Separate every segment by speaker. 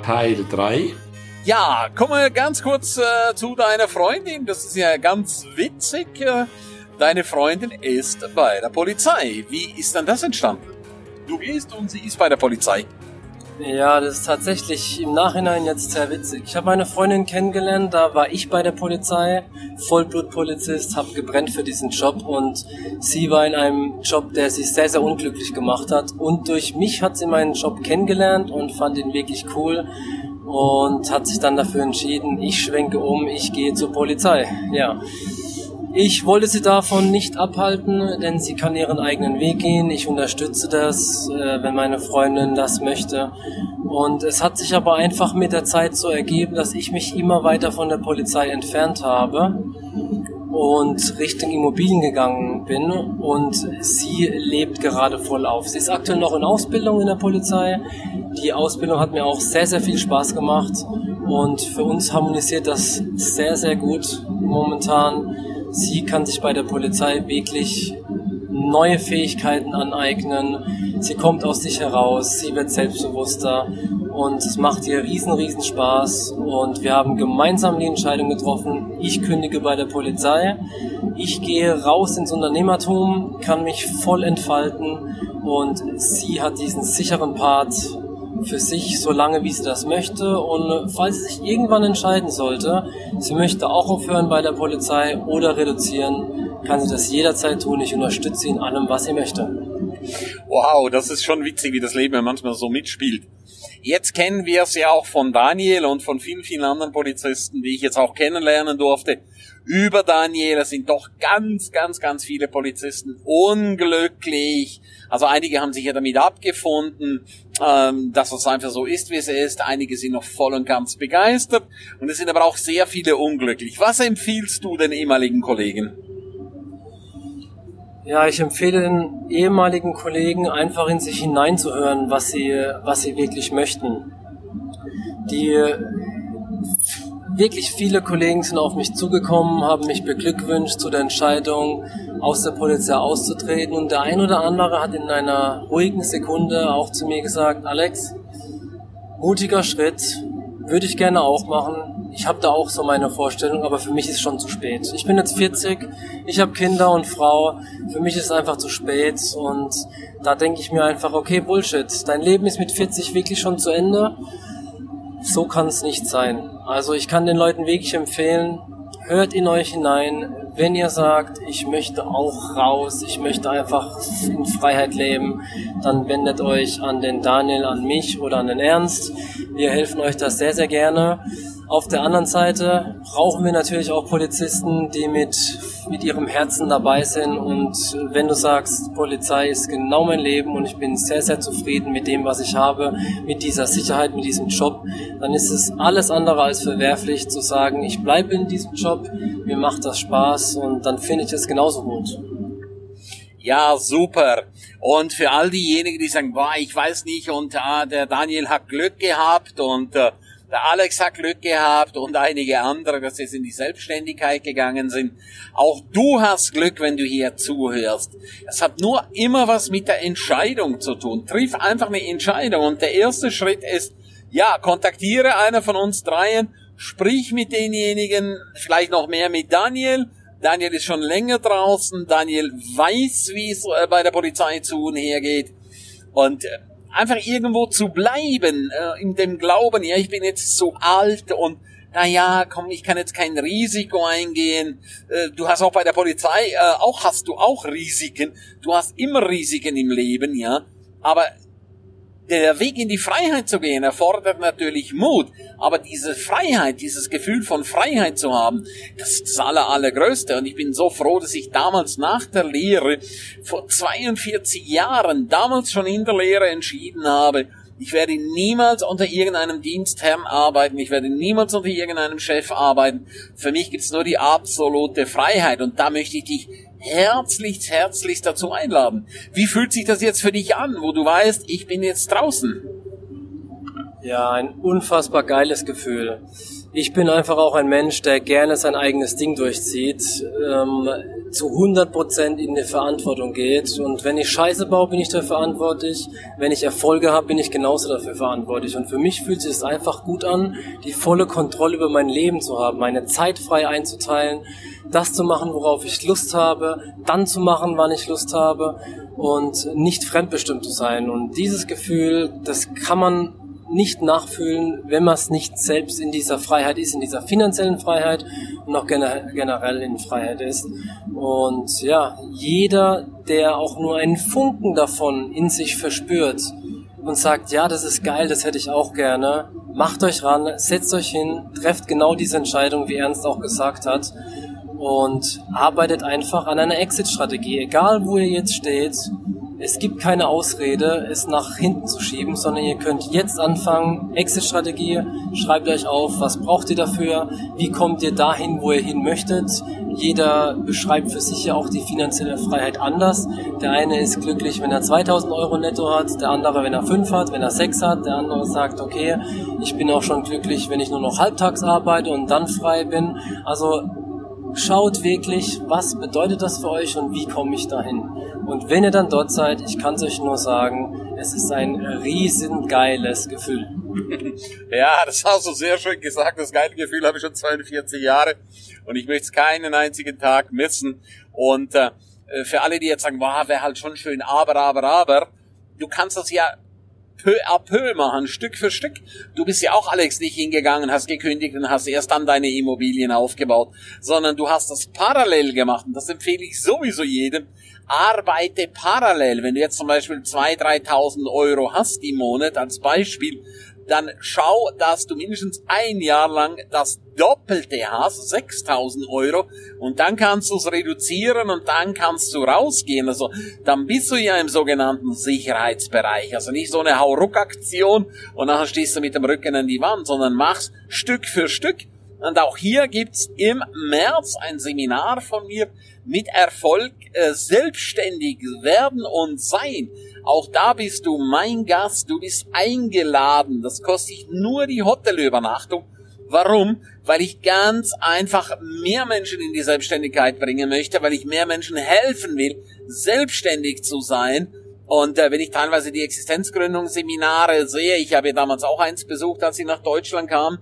Speaker 1: Teil 3.
Speaker 2: Ja, kommen wir ganz kurz zu deiner Freundin. Das ist ja ganz witzig. Deine Freundin ist bei der Polizei. Wie ist denn das entstanden? Du gehst und sie ist bei der Polizei.
Speaker 3: Ja, das ist tatsächlich im Nachhinein jetzt sehr witzig. Ich habe meine Freundin kennengelernt, da war ich bei der Polizei, Vollblutpolizist, habe gebrennt für diesen Job und sie war in einem Job, der sie sehr, sehr unglücklich gemacht hat. Und durch mich hat sie meinen Job kennengelernt und fand ihn wirklich cool und hat sich dann dafür entschieden, ich schwenke um, ich gehe zur Polizei. Ja. Ich wollte sie davon nicht abhalten, denn sie kann ihren eigenen Weg gehen. Ich unterstütze das, wenn meine Freundin das möchte. Und es hat sich aber einfach mit der Zeit so ergeben, dass ich mich immer weiter von der Polizei entfernt habe und Richtung Immobilien gegangen bin. Und sie lebt gerade voll auf. Sie ist aktuell noch in Ausbildung in der Polizei. Die Ausbildung hat mir auch sehr, sehr viel Spaß gemacht. Und für uns harmonisiert das sehr, sehr gut momentan. Sie kann sich bei der Polizei wirklich neue Fähigkeiten aneignen. Sie kommt aus sich heraus, sie wird selbstbewusster und es macht ihr riesen Spaß. Und wir haben gemeinsam die Entscheidung getroffen, ich kündige bei der Polizei. Ich gehe raus ins Unternehmertum, kann mich voll entfalten und sie hat diesen sicheren Part für sich, so lange wie sie das möchte. Und falls sie sich irgendwann entscheiden sollte, sie möchte auch aufhören bei der Polizei oder reduzieren, kann sie das jederzeit tun. Ich unterstütze sie in allem, was sie möchte.
Speaker 2: Wow, das ist schon witzig, wie das Leben ja manchmal so mitspielt. Jetzt kennen wir es ja auch von Daniel und von vielen anderen Polizisten, die ich jetzt auch kennenlernen durfte. Über Daniel, es sind doch ganz viele Polizisten unglücklich. Also einige haben sich ja damit abgefunden, dass es einfach so ist, wie es ist. Einige sind noch voll und ganz begeistert. Und es sind aber auch sehr viele unglücklich. Was empfiehlst du den ehemaligen Kollegen?
Speaker 3: Ja, ich empfehle den ehemaligen Kollegen einfach in sich hineinzuhören, was sie wirklich möchten. Wirklich viele Kollegen sind auf mich zugekommen, haben mich beglückwünscht zu der Entscheidung, aus der Polizei auszutreten. Und der ein oder andere hat in einer ruhigen Sekunde auch zu mir gesagt, Alex, mutiger Schritt, würde ich gerne auch machen. Ich habe da auch so meine Vorstellung, aber für mich ist es schon zu spät. Ich bin jetzt 40, ich habe Kinder und Frau, für mich ist es einfach zu spät. Und da denke ich mir einfach, okay, Bullshit, dein Leben ist mit 40 wirklich schon zu Ende. So kann es nicht sein. Also ich kann den Leuten wirklich empfehlen, hört in euch hinein. Wenn ihr sagt, ich möchte auch raus, ich möchte einfach in Freiheit leben, dann wendet euch an den Daniel, an mich oder an den Ernst. Wir helfen euch das sehr, sehr gerne. Auf der anderen Seite brauchen wir natürlich auch Polizisten, die mit ihrem Herzen dabei sind. Und wenn du sagst, Polizei ist genau mein Leben und ich bin sehr, sehr zufrieden mit dem, was ich habe, mit dieser Sicherheit, mit diesem Job, dann ist es alles andere als verwerflich zu sagen, ich bleibe in diesem Job, mir macht das Spaß und dann finde ich es genauso gut.
Speaker 2: Ja, super. Und für all diejenigen, die sagen, boah, ich weiß nicht und der Daniel hat Glück gehabt und der Alex hat Glück gehabt und einige andere, dass sie in die Selbstständigkeit gegangen sind. Auch du hast Glück, wenn du hier zuhörst. Es hat nur immer was mit der Entscheidung zu tun. Triff einfach eine Entscheidung. Und der erste Schritt ist, ja, kontaktiere einer von uns dreien, sprich mit denjenigen, vielleicht noch mehr mit Daniel. Daniel ist schon länger draußen. Daniel weiß, wie es bei der Polizei zu und her geht. Und einfach irgendwo zu bleiben, in dem Glauben, ja, ich bin jetzt so alt und naja, komm, ich kann jetzt kein Risiko eingehen. Du hast auch bei der Polizei, hast du auch Risiken. Du hast immer Risiken im Leben, ja. Aber der Weg in die Freiheit zu gehen, erfordert natürlich Mut. Aber diese Freiheit, dieses Gefühl von Freiheit zu haben, das ist das Allergrößte. Und ich bin so froh, dass ich damals nach der Lehre, vor 42 Jahren, damals schon in der Lehre entschieden habe, ich werde niemals unter irgendeinem Dienstherrn arbeiten, ich werde niemals unter irgendeinem Chef arbeiten. Für mich gibt's nur die absolute Freiheit. Und da möchte ich dich herzlichst dazu einladen. Wie fühlt sich das jetzt für dich an, wo du weißt, ich bin jetzt draußen?
Speaker 3: Ja, ein unfassbar geiles Gefühl. Ich bin einfach auch ein Mensch, der gerne sein eigenes Ding durchzieht. zu 100% in die Verantwortung geht. Und wenn ich Scheiße baue, bin ich dafür verantwortlich. Wenn ich Erfolge habe, bin ich genauso dafür verantwortlich. Und für mich fühlt sich es einfach gut an, die volle Kontrolle über mein Leben zu haben, meine Zeit frei einzuteilen, das zu machen, worauf ich Lust habe, dann zu machen, wann ich Lust habe und nicht fremdbestimmt zu sein. Und dieses Gefühl, das kann man nicht nachfühlen, wenn man es nicht selbst in dieser Freiheit ist, in dieser finanziellen Freiheit und auch generell in Freiheit ist. Und ja, jeder, der auch nur einen Funken davon in sich verspürt und sagt, ja, das ist geil, das hätte ich auch gerne, macht euch ran, setzt euch hin, trefft genau diese Entscheidung, wie Ernst auch gesagt hat, und arbeitet einfach an einer Exit-Strategie, egal wo ihr jetzt steht. Es gibt keine Ausrede, es nach hinten zu schieben, sondern ihr könnt jetzt anfangen. Exit-Strategie, schreibt euch auf, was braucht ihr dafür, wie kommt ihr dahin, wo ihr hin möchtet. Jeder beschreibt für sich ja auch die finanzielle Freiheit anders. Der eine ist glücklich, wenn er 2.000 Euro netto hat, der andere, wenn er 5 hat, wenn er 6 hat. Der andere sagt, okay, ich bin auch schon glücklich, wenn ich nur noch halbtags arbeite und dann frei bin. Also schaut wirklich, was bedeutet das für euch und wie komme ich dahin. Und wenn ihr dann dort seid, ich kann es euch nur sagen, es ist ein riesen geiles Gefühl.
Speaker 2: Ja, das hast du sehr schön gesagt. Das geile Gefühl habe ich schon 42 Jahre und ich möchte es keinen einzigen Tag missen. Und für alle, die jetzt sagen, wow, wäre halt schon schön, aber, du kannst das ja peu à peu machen, Stück für Stück. Du bist ja auch, Alex, nicht hingegangen, hast gekündigt und hast erst dann deine Immobilien aufgebaut, sondern du hast das parallel gemacht. Und das empfehle ich sowieso jedem. Arbeite parallel. Wenn du jetzt zum Beispiel 2.000, 3.000 Euro hast im Monat als Beispiel, dann schau, dass du mindestens ein Jahr lang das Doppelte hast, 6.000 Euro, und dann kannst du es reduzieren und dann kannst du rausgehen. Also dann bist du ja im sogenannten Sicherheitsbereich. Also nicht so eine Hauruck-Aktion und nachher stehst du mit dem Rücken an die Wand, sondern machst Stück für Stück. Und auch hier gibt's im März ein Seminar von mir mit Erfolg, selbstständig werden und sein. Auch da bist du mein Gast, du bist eingeladen. Das kostet dich nur die Hotelübernachtung. Warum? Weil ich ganz einfach mehr Menschen in die Selbstständigkeit bringen möchte, weil ich mehr Menschen helfen will, selbstständig zu sein. Und wenn ich teilweise die Existenzgründungsseminare sehe, ich habe ja damals auch eins besucht, als ich nach Deutschland kam,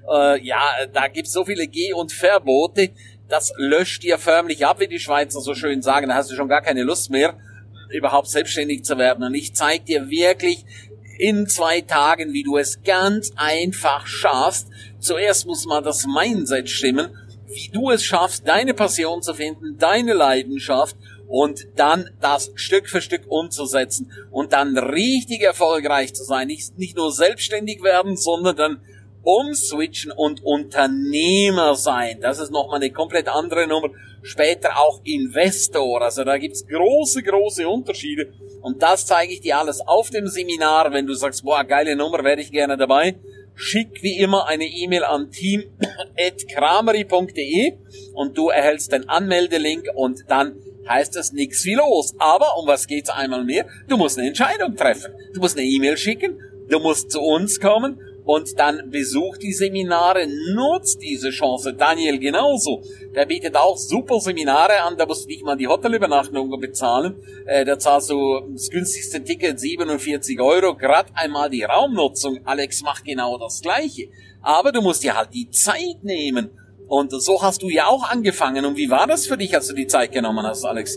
Speaker 2: da gibt's so viele Geh- und Verbote, das löscht dir förmlich ab, wie die Schweizer so schön sagen, da hast du schon gar keine Lust mehr, überhaupt selbstständig zu werden. Und ich zeige dir wirklich in 2 Tagen, wie du es ganz einfach schaffst. Zuerst muss mal das Mindset stimmen, wie du es schaffst, deine Passion zu finden, deine Leidenschaft, und dann das Stück für Stück umzusetzen und dann richtig erfolgreich zu sein. Nicht nur selbstständig werden, sondern dann umswitchen und Unternehmer sein. Das ist nochmal eine komplett andere Nummer. Später auch Investor. Also da gibt's große Unterschiede. Und das zeige ich dir alles auf dem Seminar. Wenn du sagst, boah, geile Nummer, wäre ich gerne dabei, schick wie immer eine E-Mail an team@krameri.de und du erhältst den Anmeldelink und dann heißt es nix wie los. Aber um was geht's einmal mehr? Du musst eine Entscheidung treffen. Du musst eine E-Mail schicken, du musst zu uns kommen und dann besuch die Seminare, nutzt diese Chance. Daniel genauso. Der bietet auch super Seminare an, da musst du nicht mal die Hotelübernachtung bezahlen. Da zahlst du das günstigste Ticket 47 Euro, grad einmal die Raumnutzung. Alex macht genau das Gleiche. Aber du musst dir halt die Zeit nehmen. Und so hast du ja auch angefangen. Und wie war das für dich, als du die Zeit genommen hast, Alex?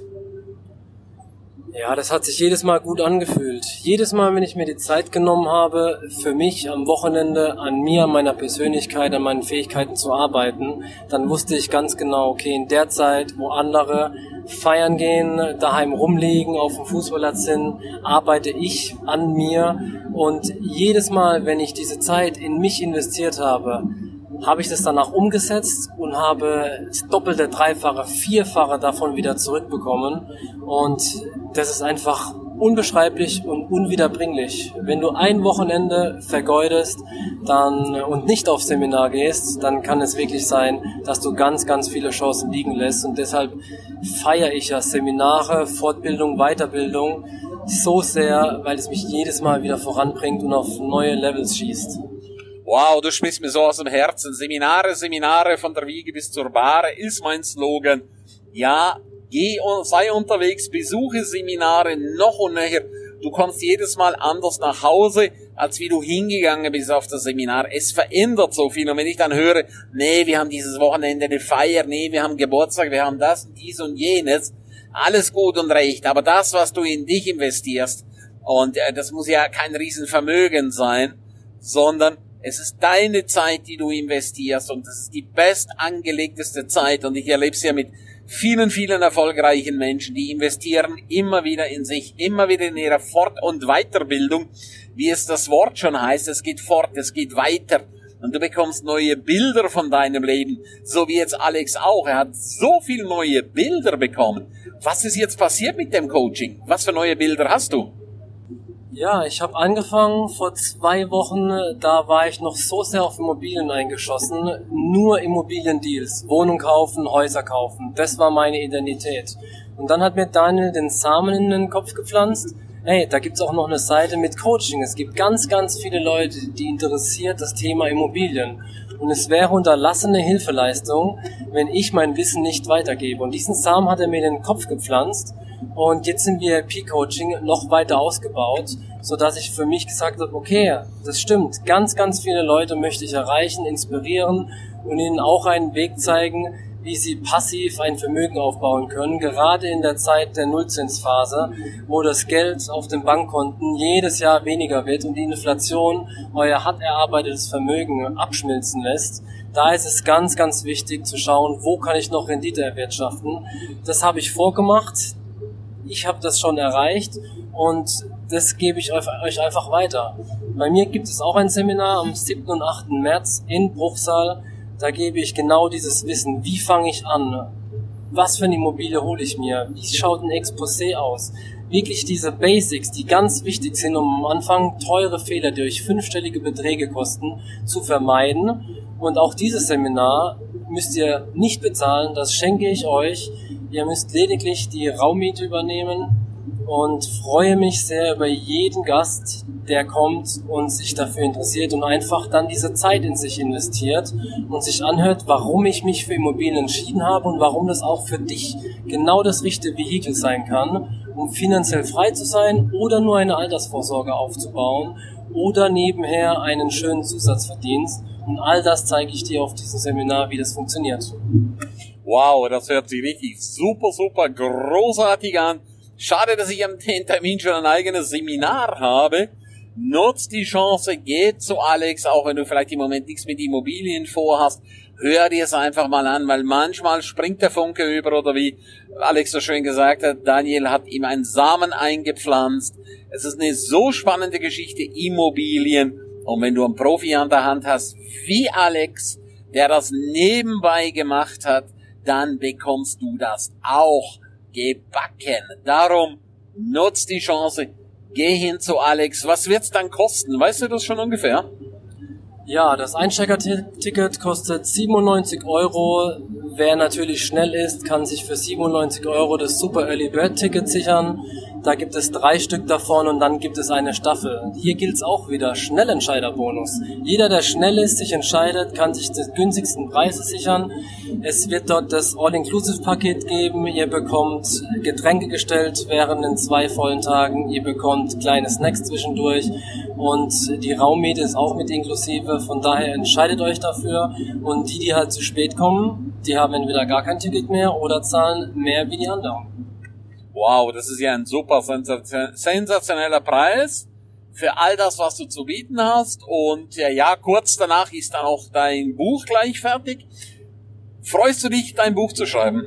Speaker 3: Ja, das hat sich jedes Mal gut angefühlt. Jedes Mal, wenn ich mir die Zeit genommen habe, für mich am Wochenende an mir, an meiner Persönlichkeit, an meinen Fähigkeiten zu arbeiten, dann wusste ich ganz genau, okay, in der Zeit, wo andere feiern gehen, daheim rumliegen, auf dem Fußballplatz sind, arbeite ich an mir. Und jedes Mal, wenn ich diese Zeit in mich investiert habe, habe ich das danach umgesetzt und habe das Doppelte, Dreifache, Vierfache davon wieder zurückbekommen. Und das ist einfach unbeschreiblich und unwiederbringlich. Wenn du ein Wochenende vergeudest und nicht aufs Seminar gehst, dann kann es wirklich sein, dass du ganz viele Chancen liegen lässt. Und deshalb feiere ich ja Seminare, Fortbildung, Weiterbildung so sehr, weil es mich jedes Mal wieder voranbringt und auf neue Levels schießt.
Speaker 2: Wow, du sprichst mir so aus dem Herzen. Seminare, von der Wiege bis zur Bahre ist mein Slogan. Ja, sei unterwegs, besuche Seminare noch und nöcher. Du kommst jedes Mal anders nach Hause, als wie du hingegangen bist auf das Seminar. Es verändert so viel. Und wenn ich dann höre, nee, wir haben dieses Wochenende eine Feier, nee, wir haben Geburtstag, wir haben das und dies und jenes, alles gut und recht. Aber das, was du in dich investierst, und das muss ja kein Riesenvermögen sein, sondern es ist deine Zeit, die du investierst, und das ist die bestangelegteste Zeit. Und ich erlebe es ja mit vielen, vielen erfolgreichen Menschen, die investieren immer wieder in sich, immer wieder in ihre Fort- und Weiterbildung, wie es das Wort schon heißt, es geht fort, es geht weiter, und du bekommst neue Bilder von deinem Leben, so wie jetzt Alex auch, er hat so viele neue Bilder bekommen. Was ist jetzt passiert mit dem Coaching? Was für neue Bilder hast du?
Speaker 3: Ja, ich habe angefangen vor 2 Wochen, da war ich noch so sehr auf Immobilien eingeschossen, nur Immobiliendeals, Wohnung kaufen, Häuser kaufen, das war meine Identität. Und dann hat mir Daniel den Samen in den Kopf gepflanzt, hey, da gibt's auch noch eine Seite mit Coaching, es gibt ganz, ganz viele Leute, die interessiert das Thema Immobilien. Und es wäre unterlassene Hilfeleistung, wenn ich mein Wissen nicht weitergebe. Und diesen Samen hat er mir in den Kopf gepflanzt. Und jetzt sind wir P-Coaching noch weiter ausgebaut, so dass ich für mich gesagt habe, okay, das stimmt, ganz, ganz viele Leute möchte ich erreichen, inspirieren und ihnen auch einen Weg zeigen, wie sie passiv ein Vermögen aufbauen können, gerade in der Zeit der Nullzinsphase, wo das Geld auf den Bankkonten jedes Jahr weniger wird und die Inflation euer hart erarbeitetes Vermögen abschmilzen lässt. Da ist es ganz, ganz wichtig zu schauen, wo kann ich noch Rendite erwirtschaften. Das habe ich vorgemacht. Ich habe das schon erreicht und das gebe ich euch einfach weiter. Bei mir gibt es auch ein Seminar am 7. und 8. März in Bruchsal. Da gebe ich genau dieses Wissen. Wie fange ich an? Was für eine Immobilie hole ich mir? Wie schaut ein Exposé aus? Wirklich diese Basics, die ganz wichtig sind, um am Anfang teure Fehler, die euch 5-stellige Beträge kosten, zu vermeiden. Und auch dieses Seminar müsst ihr nicht bezahlen, das schenke ich euch. Ihr müsst lediglich die Raummiete übernehmen und freue mich sehr über jeden Gast, der kommt und sich dafür interessiert und einfach dann diese Zeit in sich investiert und sich anhört, warum ich mich für Immobilien entschieden habe und warum das auch für dich genau das richtige Vehikel sein kann, um finanziell frei zu sein oder nur eine Altersvorsorge aufzubauen oder nebenher einen schönen Zusatzverdienst. Und all das zeige ich dir auf diesem Seminar, wie das funktioniert.
Speaker 2: Wow, das hört sich richtig super, super großartig an. Schade, dass ich am Termin schon ein eigenes Seminar habe. Nutzt die Chance, geht zu Alex, auch wenn du vielleicht im Moment nichts mit Immobilien vorhast. Hör dir es einfach mal an, weil manchmal springt der Funke über, oder wie Alex so schön gesagt hat, Daniel hat ihm einen Samen eingepflanzt. Es ist eine so spannende Geschichte, Immobilien. Und wenn du einen Profi an der Hand hast, wie Alex, der das nebenbei gemacht hat, dann bekommst du das auch gebacken. Darum nutzt die Chance, geh hin zu Alex. Was wird's dann kosten? Weißt du das schon ungefähr?
Speaker 3: Ja, das Einsteigerticket kostet 97 €. Wer natürlich schnell ist, kann sich für 97 € das Super Early Bird Ticket sichern. Da gibt es 3 Stück davon und dann gibt es eine Staffel. Hier gilt es auch wieder, Schnellentscheiderbonus. Jeder, der schnell ist, sich entscheidet, kann sich den günstigsten Preise sichern. Es wird dort das All-Inclusive-Paket geben. Ihr bekommt Getränke gestellt während den 2 vollen Tagen. Ihr bekommt kleine Snacks zwischendurch. Und die Raummiete ist auch mit inklusive. Von daher entscheidet euch dafür. Und die halt zu spät kommen, die haben entweder gar kein Ticket mehr oder zahlen mehr wie die anderen.
Speaker 2: Wow, das ist ja ein super sensationeller Preis für all das, was du zu bieten hast. Und ja, kurz danach ist dann auch dein Buch gleich fertig. Freust du dich, dein Buch zu schreiben?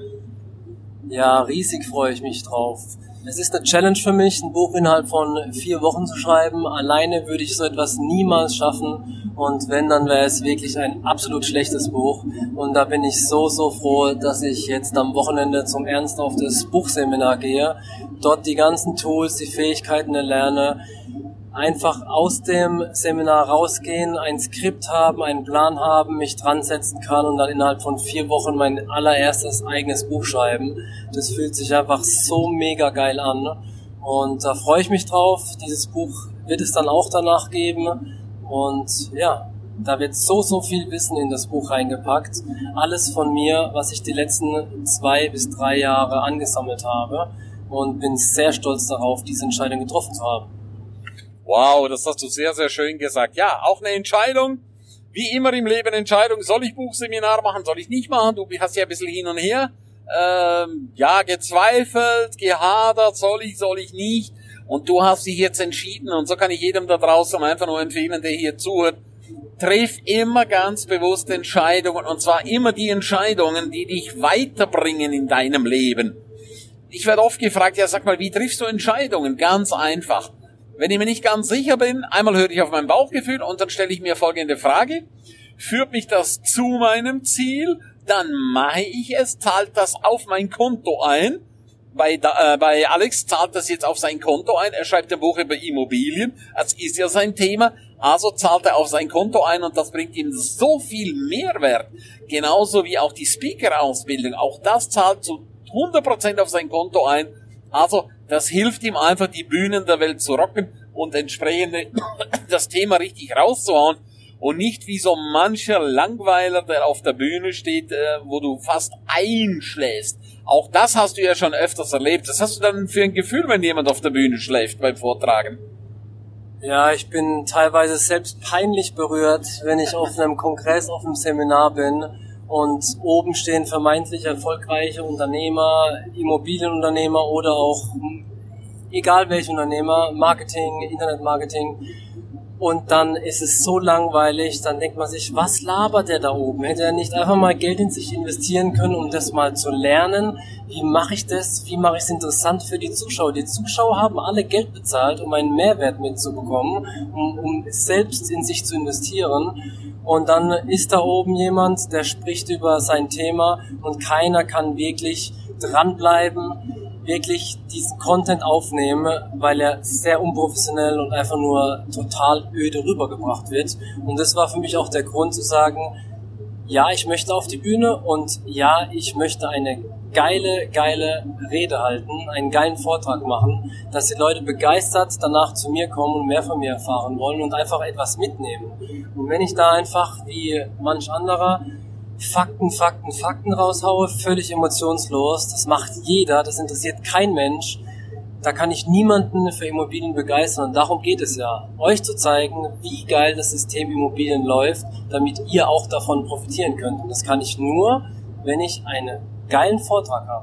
Speaker 3: Ja, riesig freue ich mich drauf. Es ist eine Challenge für mich, ein Buch innerhalb von 4 Wochen zu schreiben. Alleine würde ich so etwas niemals schaffen. Und wenn, dann wäre es wirklich ein absolut schlechtes Buch. Und da bin ich so froh, dass ich jetzt am Wochenende zum Ernst auf das Buchseminar gehe. Dort die ganzen Tools, die Fähigkeiten erlerne. Einfach aus dem Seminar rausgehen, ein Skript haben, einen Plan haben, mich dran setzen kann und dann innerhalb von 4 Wochen mein allererstes eigenes Buch schreiben. Das fühlt sich einfach so mega geil an. Und da freue ich mich drauf. Dieses Buch wird es dann auch danach geben. Und ja, Da wird so viel Wissen in das Buch reingepackt. Alles von mir, was ich die letzten 2 bis 3 Jahre angesammelt habe. Und bin sehr stolz darauf, diese Entscheidung getroffen zu haben.
Speaker 2: Wow, das hast du sehr, sehr schön gesagt. Ja, auch eine Entscheidung. Wie immer im Leben Entscheidung. Soll ich Buchseminar machen? Soll ich nicht machen? Du hast ja ein bisschen hin und her. Gezweifelt, gehadert. Soll ich nicht? Und du hast dich jetzt entschieden. Und so kann ich jedem da draußen einfach nur empfehlen, der hier zuhört. Triff immer ganz bewusst Entscheidungen. Und zwar immer die Entscheidungen, die dich weiterbringen in deinem Leben. Ich werde oft gefragt, ja, sag mal, wie triffst du Entscheidungen? Ganz einfach. Wenn ich mir nicht ganz sicher bin, einmal höre ich auf mein Bauchgefühl und dann stelle ich mir folgende Frage. Führt mich das zu meinem Ziel? Dann mache ich es, zahlt das auf mein Konto ein. Bei Alex zahlt das jetzt auf sein Konto ein. Er schreibt ein Buch über Immobilien. Das ist ja sein Thema. Also zahlt er auf sein Konto ein und das bringt ihm so viel Mehrwert. Genauso wie auch die Speaker-Ausbildung. Auch das zahlt zu 100% auf sein Konto ein. Also, das hilft ihm einfach, die Bühnen der Welt zu rocken und entsprechend das Thema richtig rauszuhauen und nicht wie so mancher Langweiler, der auf der Bühne steht, wo du fast einschläfst. Auch das hast du ja schon öfters erlebt. Was hast du dann für ein Gefühl, wenn jemand auf der Bühne schläft beim Vortragen?
Speaker 3: Ja, ich bin teilweise selbst peinlich berührt, wenn ich auf einem Kongress, auf einem Seminar bin. Und oben stehen vermeintlich erfolgreiche Unternehmer, Immobilienunternehmer oder auch egal welche Unternehmer, Marketing, Internetmarketing. Und dann ist es so langweilig, dann denkt man sich, was labert der da oben? Hätte er nicht einfach mal Geld in sich investieren können, um das mal zu lernen? Wie mache ich das? Wie mache ich es interessant für die Zuschauer? Die Zuschauer haben alle Geld bezahlt, um einen Mehrwert mitzubekommen, um selbst in sich zu investieren. Und dann ist da oben jemand, der spricht über sein Thema und keiner kann wirklich dranbleiben, wirklich diesen Content aufnehmen, weil er sehr unprofessionell und einfach nur total öde rübergebracht wird. Und das war für mich auch der Grund zu sagen, ja, ich möchte auf die Bühne und ja, ich möchte eine geile Rede halten, einen geilen Vortrag machen, dass die Leute begeistert danach zu mir kommen und mehr von mir erfahren wollen und einfach etwas mitnehmen. Und wenn ich da einfach wie manch anderer Fakten raushaue, völlig emotionslos, das macht jeder, das interessiert kein Mensch, da kann ich niemanden für Immobilien begeistern und darum geht es ja, euch zu zeigen, wie geil das System Immobilien läuft, damit ihr auch davon profitieren könnt. Und das kann ich nur, wenn ich einen geilen Vortrag habe.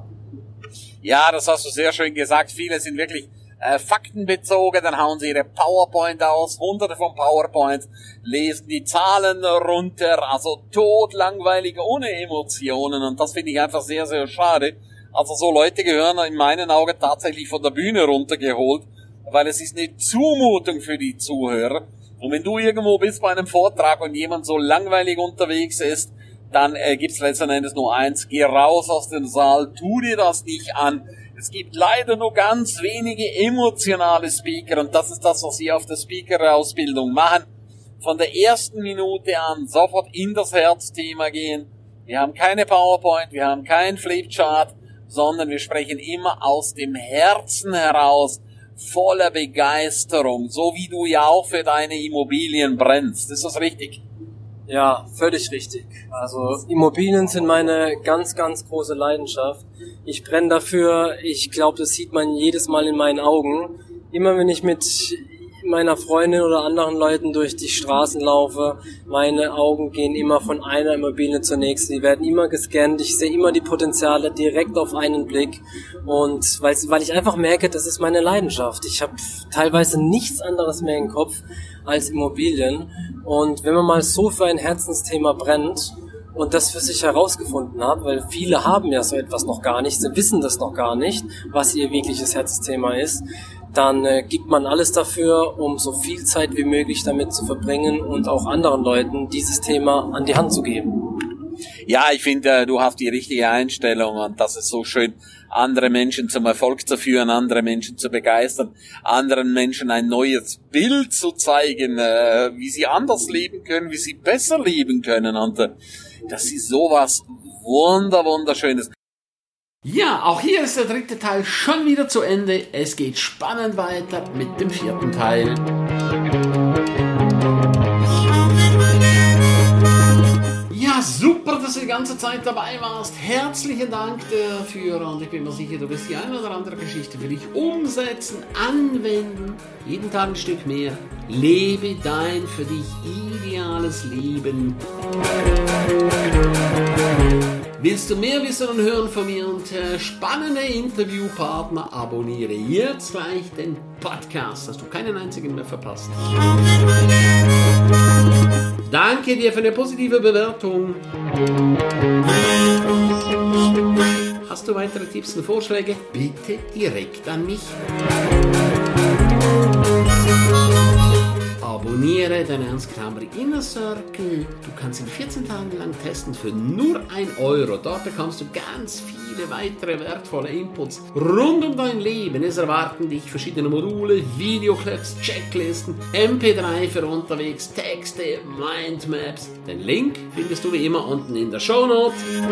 Speaker 2: Ja, das hast du sehr schön gesagt. Viele sind wirklich faktenbezogen, dann hauen sie ihre PowerPoint aus, hunderte von PowerPoints, lesen die Zahlen runter, also totlangweilig, ohne Emotionen und das finde ich einfach sehr, sehr schade. Also so Leute gehören in meinen Augen tatsächlich von der Bühne runtergeholt, weil es ist eine Zumutung für die Zuhörer. Und wenn du irgendwo bist bei einem Vortrag und jemand so langweilig unterwegs ist, dann gibt's letzten Endes nur eins, geh raus aus dem Saal, tu dir das nicht an. Es gibt leider nur ganz wenige emotionale Speaker und das ist das, was wir auf der Speaker-Ausbildung machen. Von der ersten Minute an sofort in das Herzthema gehen. Wir haben keine PowerPoint, wir haben keinen Flipchart, sondern wir sprechen immer aus dem Herzen heraus, voller Begeisterung, so wie du ja auch für deine Immobilien brennst. Ist das richtig?
Speaker 3: Ja, völlig richtig. Also Immobilien sind meine ganz große Leidenschaft. Ich brenne dafür, ich glaube, das sieht man jedes Mal in meinen Augen. Immer wenn ich mit meiner Freundin oder anderen Leuten durch die Straßen laufe, meine Augen gehen immer von einer Immobilie zur nächsten. Die werden immer gescannt, ich sehe immer die Potenziale direkt auf einen Blick. Und weil ich einfach merke, das ist meine Leidenschaft. Ich habe teilweise nichts anderes mehr im Kopf als Immobilien. Und wenn man mal so für ein Herzensthema brennt und das für sich herausgefunden hat, weil viele haben ja so etwas noch gar nicht, sie wissen das noch gar nicht, was ihr wirkliches Herzensthema ist, dann gibt man alles dafür, um so viel Zeit wie möglich damit zu verbringen und auch anderen Leuten dieses Thema an die Hand zu geben.
Speaker 2: Ja, ich finde, du hast die richtige Einstellung und das ist so schön, andere Menschen zum Erfolg zu führen, andere Menschen zu begeistern, anderen Menschen ein neues Bild zu zeigen, wie sie anders leben können, wie sie besser leben können und das ist sowas Wunderschönes. Ja, auch hier ist der dritte Teil schon wieder zu Ende. Es geht spannend weiter mit dem vierten Teil.
Speaker 1: Super, dass du die ganze Zeit dabei warst. Herzlichen Dank dafür und ich bin mir sicher, du wirst die eine oder andere Geschichte für dich umsetzen, anwenden. Jeden Tag ein Stück mehr. Lebe dein für dich ideales Leben. Willst du mehr wissen und hören von mir und spannende Interviewpartner? Abonniere jetzt gleich den Podcast, dass du keinen einzigen mehr verpasst. Danke dir für eine positive Bewertung. Hast du weitere Tipps und Vorschläge? Bitte direkt an mich. Abonniere den Ernst Krameri Inner Circle. Du kannst ihn 14 Tage lang testen für nur 1 €. Dort bekommst du ganz viele weitere wertvolle Inputs rund um dein Leben. Es erwarten dich verschiedene Module, Videoclips, Checklisten, MP3 für unterwegs, Texte, Mindmaps. Den Link findest du wie immer unten in der Shownote.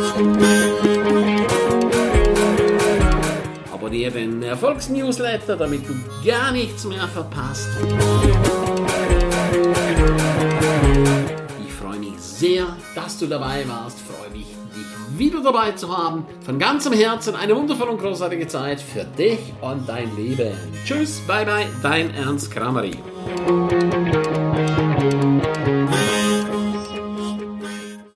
Speaker 1: Abonniere den Erfolgsnewsletter, damit du gar nichts mehr verpasst. Ich freue mich sehr, dass du dabei warst. Freue mich, dich wieder dabei zu haben. Von ganzem Herzen eine wundervolle und großartige Zeit für dich und dein Leben. Tschüss, bye bye, dein Ernst Krameri.